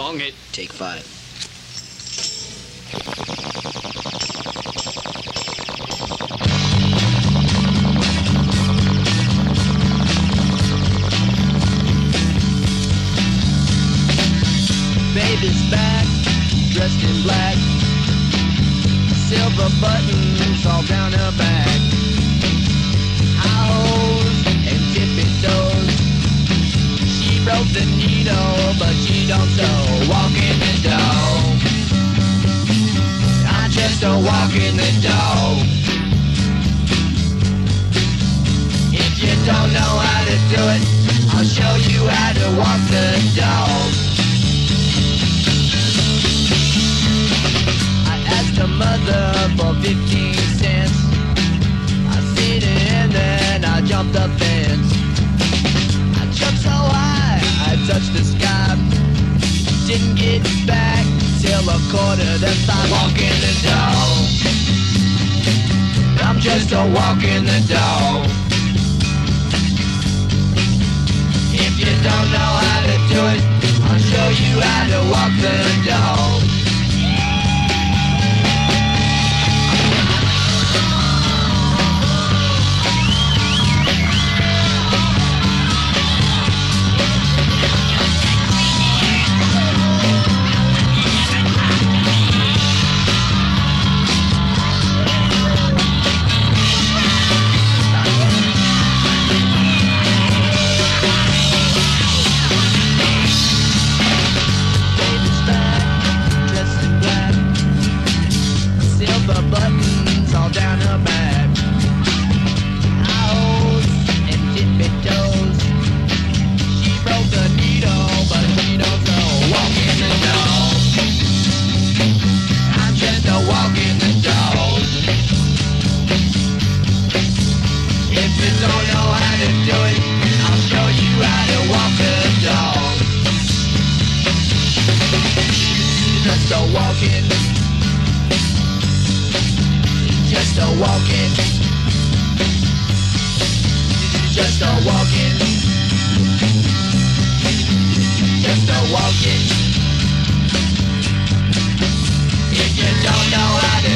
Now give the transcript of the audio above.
Song it. Take 5. Baby's back, dressed in black, silver buttons all down her back, high hose and tippy toes. She broke the needle, but she don't sew. Walk in the door, I'm just a walk in the door. If you don't know how to do it, I'll show you how to walk the door. A mother for 15 cents. I seen it and then I jumped the fence. I jumped so high, I touched the sky. Didn't get back till 1:45. Walk in the door, I'm just a walk in the door. If you don't know how to do it, I'll show you how to walk the door. Buttons all down her back, hose and tippy toes. She broke the needle, but she don't know. Walk in the door, I'm just a walk in the door. If you don't know how to do it, I'll show you how to walk the door. Just a walk in. Just a walking, just a walking, just a walking. If you don't know how to